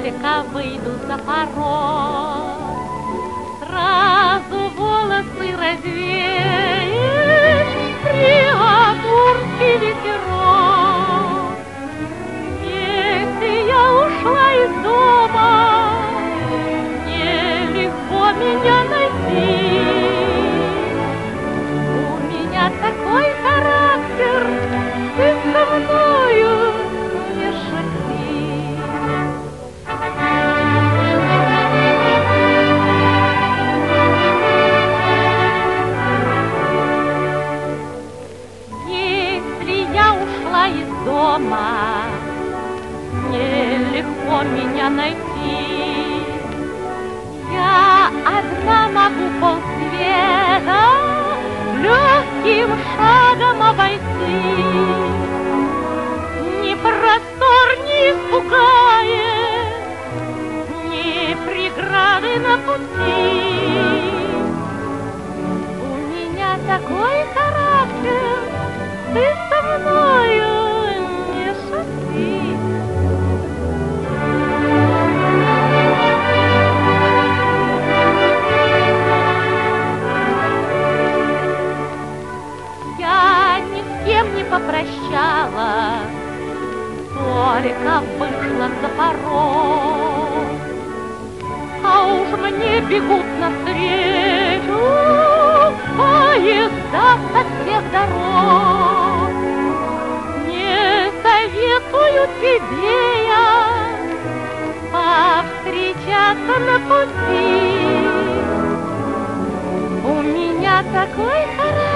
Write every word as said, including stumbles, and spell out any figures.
только выйду за порог, сразу волосы развеешь, приамурский ветерок. Если я ушла из дома, нелегко меня найти. У меня такой характер, ты со мною не шути. Если я ушла из дома, нелегко меня найти. Я одна могу полсвета легким шагом обойти. Ни простор не испугает, ни преграды на пути. У меня такой характер, ты со мною не шути. Не попрощалась, только вышла за порог, а уж мне бегут навстречу поезда со всех дорог. Не советую тебе я повстречаться на пути. У меня такой характер,